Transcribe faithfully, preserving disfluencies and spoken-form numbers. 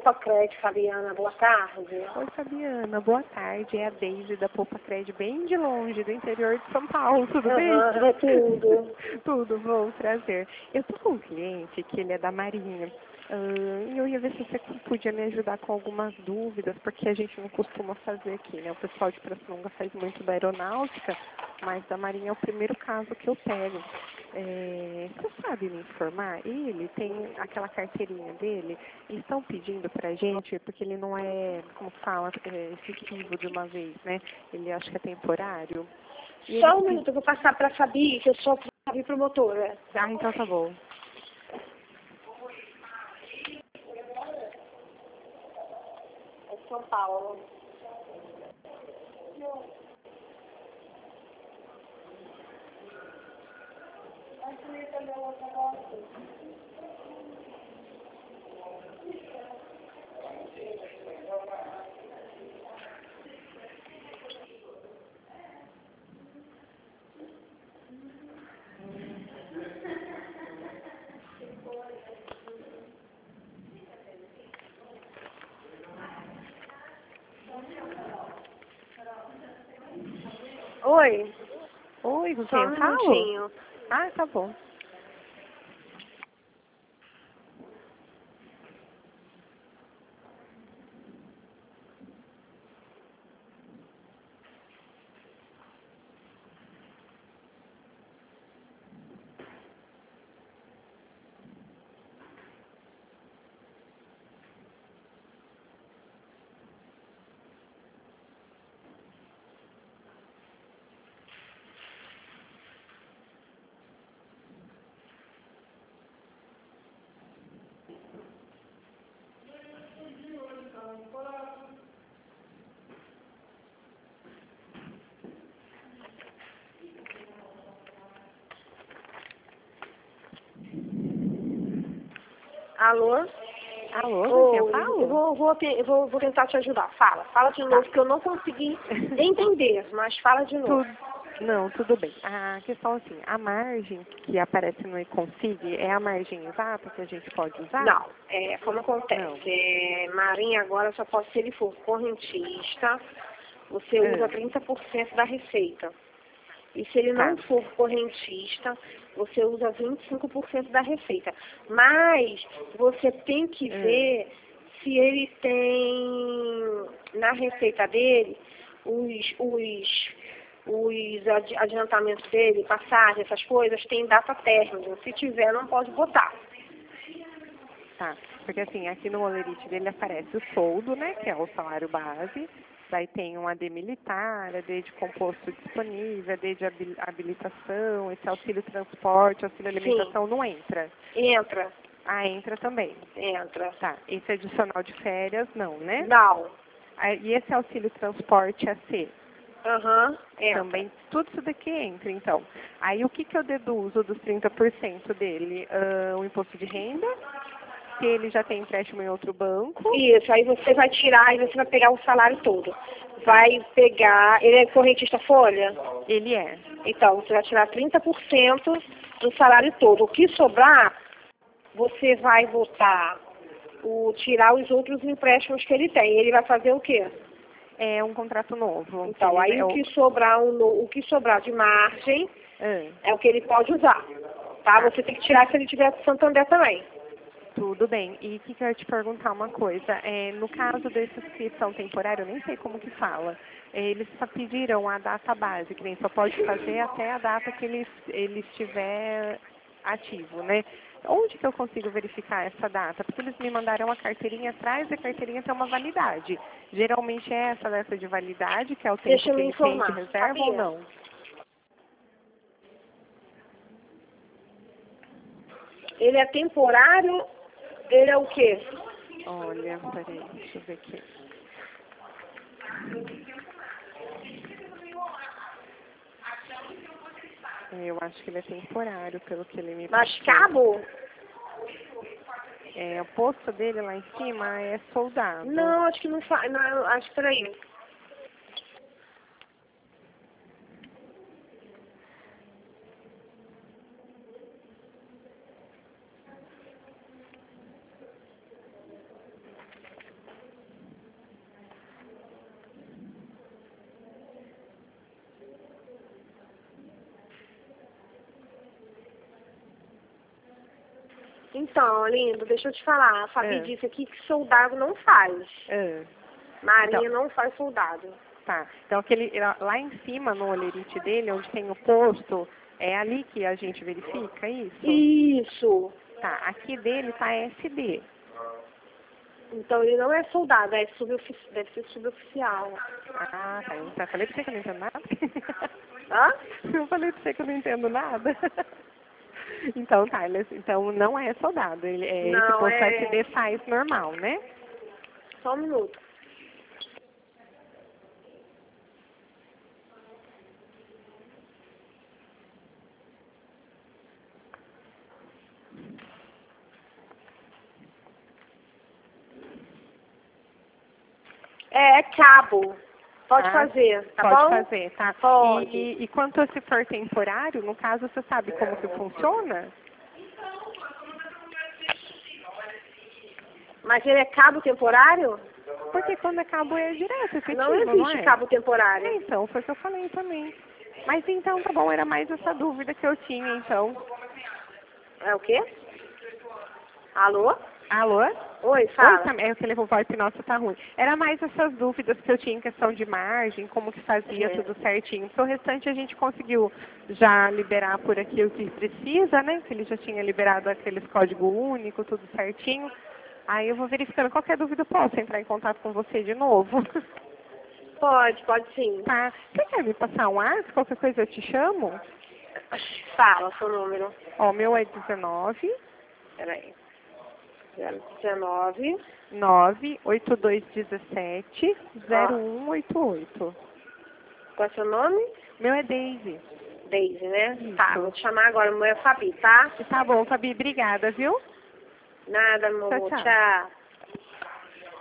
Poupa Crédito, Fabiana, boa tarde. Oi, Fabiana, boa tarde. É a Deise da Poupa Crédito, bem de longe, do interior de São Paulo, tudo Uhum, bem? é tudo. Tudo bom, prazer. Eu tô com um cliente que ele é da Marinha. Ah, e eu ia ver se você podia me ajudar com algumas dúvidas, porque a gente não costuma fazer aqui, né? O pessoal de Pirassununga faz muito da aeronáutica, mas da Marinha é o primeiro caso que eu pego. É, você sabe me informar? Ele tem aquela carteirinha dele, eles estão pedindo pra gente, porque ele não é, como fala, é efetivo de uma vez, né? Ele acha que é temporário. E Só eles um pe- minuto, eu vou passar para a Fabi, que eu sou a Fabi promotora. Ah, então tá bom. É São Paulo. Oi, Oi, com quem só um eu falo? minutinho. Ah, tá bom. Alô? Alô, com quem eu Oi, eu falo? vou, vou, eu Falo? vou, te- eu vou, vou tentar te ajudar. Fala, fala de Tá. novo, que eu não consegui entender, mas fala de novo. Tudo. Não, tudo bem. A questão assim, a margem que aparece no e-config é a margem exata que a gente pode usar? Não, é, como Não. acontece, é, Marinha agora só pode, se ele for correntista, você usa Ah, trinta por cento da receita. E se ele não tá. for correntista, você usa vinte e cinco por cento da receita. Mas você tem que Ah, ver se ele tem na receita dele os, os, os adi- adiantamentos dele, passagem, essas coisas, tem data términa. Se tiver, não pode botar. tá. Porque assim, aqui no Olerite dele aparece o soldo, né? Que é o salário base. Daí tem um A D militar, A D de composto disponível, A D de habil- habilitação, esse auxílio transporte, auxílio Sim, alimentação não entra. entra, Ah, entra também. entra. Tá. Esse adicional de férias, não, né? Não. Ah, e esse auxílio transporte A C? Aham, entra. Também, tudo isso daqui entra, então. Aí o que, que eu deduzo dos trinta por cento dele? Ah, o imposto de renda, se ele já tem empréstimo em outro banco. Isso, aí você vai tirar e você vai pegar o salário todo. Vai pegar, ele é correntista folha? Ele é. Então, você vai tirar trinta por cento do salário todo. O que sobrar, você vai botar, o, tirar os outros empréstimos que ele tem. Ele vai fazer o quê? É um contrato novo. que Então, ele aí é o o- que sobrar, o, no- o que sobrar de margem ah, é o que ele pode usar. Tá? tá. Você tem que tirar se ele tiver de Santander também. Tudo bem. E que que eu ia te perguntar uma coisa. É, no caso desses que são temporários, eu nem sei como que fala. É, eles só pediram a data base, que nem só pode fazer até a data que ele, ele estiver ativo, né? Onde que eu consigo verificar essa data? Porque eles me mandaram a carteirinha atrás e a carteirinha tem uma validade. Geralmente é essa data de validade, que é o tempo Deixa eu que me o cliente informar. reserva ou Sabia? não? Ele é temporário, ele é o quê? Olha, peraí, deixa eu ver aqui. Eu acho que ele é temporário, pelo que ele me Mas passou. cabo? É, o posto dele lá em cima é soldado. Não, acho que não faz. Não, acho que peraí. Então, lindo, deixa eu te falar. A Fabi É. disse aqui que soldado não faz. É. Marinha Então. não faz soldado. Tá. Então, aquele, lá em cima, no olerite dele, onde tem o posto, é ali que a gente verifica isso? Isso. Tá. Aqui dele tá S D. Então, ele não é soldado, é subofici- deve ser suboficial. Ah, tá. Então, eu falei pra você que eu não entendo nada? Hã? Eu falei pra você que eu não entendo nada. Então, tá. Ele, então, não é soldado. Ele, é, esse Não, posto é... S D faz normal, né? Só um minuto. É, é cabo. Pode Ah, fazer, tá pode bom? fazer, tá? Pode. E, e quanto se for temporário, no caso, você sabe como que funciona? Mas ele é cabo temporário? Porque quando é cabo é direto, efetivo, Não não, existe é? cabo É, temporário. então, foi o que eu falei também. Mas então, tá bom, era mais essa dúvida que eu tinha, então. É o quê? Alô? Alô? Oi, Oi, fala. tá, é o telefone nosso tá ruim. Era mais essas dúvidas que eu tinha em questão de margem, como que fazia É. tudo certinho. Porque o restante a gente conseguiu já liberar por aqui o que precisa, né? Que ele já tinha liberado aqueles código único, tudo certinho. Aí eu vou verificando. Qualquer dúvida eu posso entrar em contato com você de novo. Pode, pode sim. Tá. Você quer me passar um ar? Qualquer coisa eu te chamo? Fala seu número. Ó, o meu é dezenove, Peraí. zero dezenove. nove oito dois um sete, zero um oito oito. Qual é seu nome? Meu é Daisy. Daisy, né? Isso. Tá, vou te chamar agora. O meu é Fabi, tá? Tá bom, Fabi, obrigada, viu? Nada, meu Tchau, amor. tchau. Tchau.